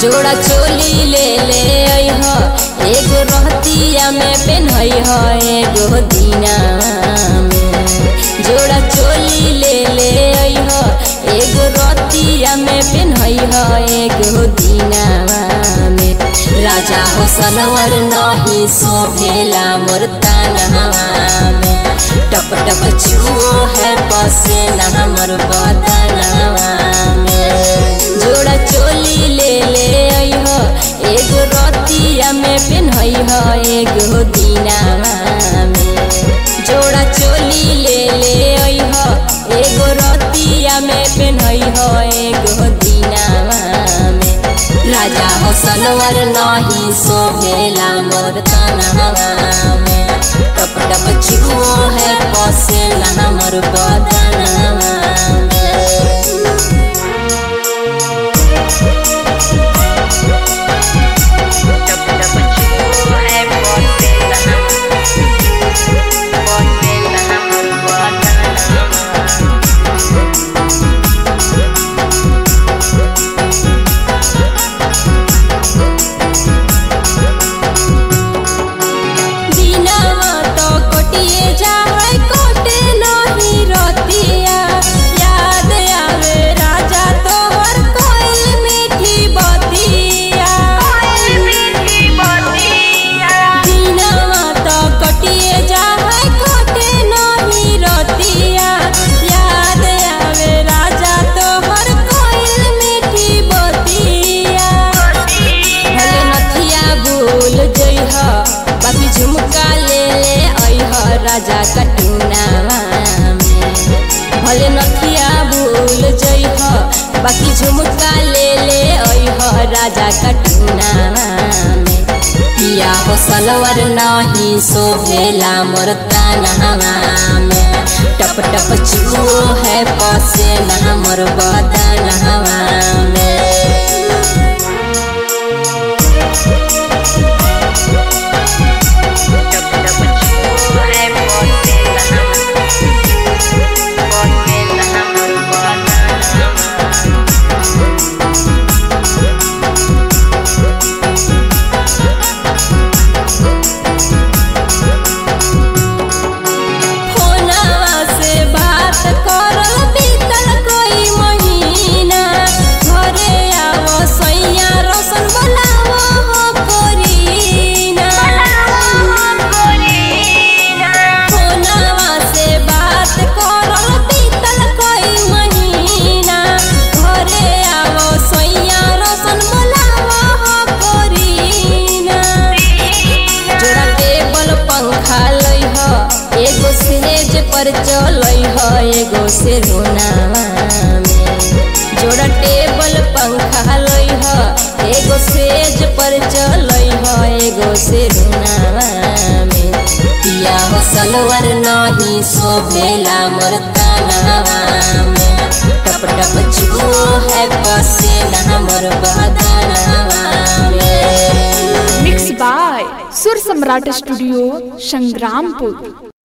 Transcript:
जोड़ा चोली ले ले अइह एगो रहतिया में पेन्हइह एगो दीना में। जोड़ा चोली ले ले अइह एगो रहतिया में पेन्हइह एगो दीना में। राजा हो सनवर नहीं शोभेला मोर तनवा में। टप टप छुओ है पसेना हमर बदनवा में। जोड़ा चोली ले ले अइह एगो रतिया में पेन्हइह एगो दीनावा में। जोड़ा चोली ले ले अइह एगो रतिया में पेन्हइह एगो दीनावा में। राजा हो सनवर नहीं शोभेला मोर तनवा में। टप टप छुओ है पसेना हमर बदनवा में। बाकी झुमका ले ले अइह राजा कटुनावा में। भले नथिया भूल जइह बाकी झुमका ले ले अइह राजा कटुनावा में। पिया हो सलवर नहीं शोभेला मोर तनवा में। टप टप छुओ है पसेना मोर बदनवा में। एगो सेज पर चलइह एगो से रोनावा में। जोड़ा टेबल पंखा लइह एगो सेज पर चलइह एगो से रोनावा में। पिया हो सलवर नहीं शोभेला मोर तनवा में। टप टप छुओ है पसेना मोर बदनवा में। मिक्स बाय सुर सम्राट स्टूडियो संग्रामपुर।